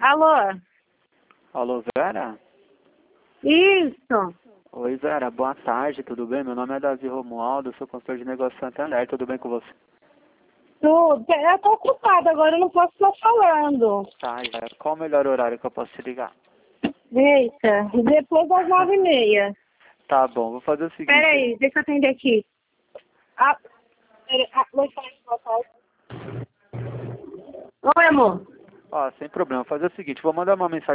Alô? Alô, Vera? Isso. Oi, Vera, boa tarde, tudo bem? Meu nome é Davi Romualdo, sou consultor de negócio Santander, tudo bem com você? Tudo. Eu tô ocupada agora, eu não posso estar falando. Tá, Vera, qual o melhor horário que eu posso te ligar? Eita, depois das 9h30. Tá bom, vou fazer o seguinte... Peraí, deixa eu atender aqui. Oi, boa tarde. Oi, amor. Ó, sem problema, vou fazer o seguinte, vou mandar uma mensagem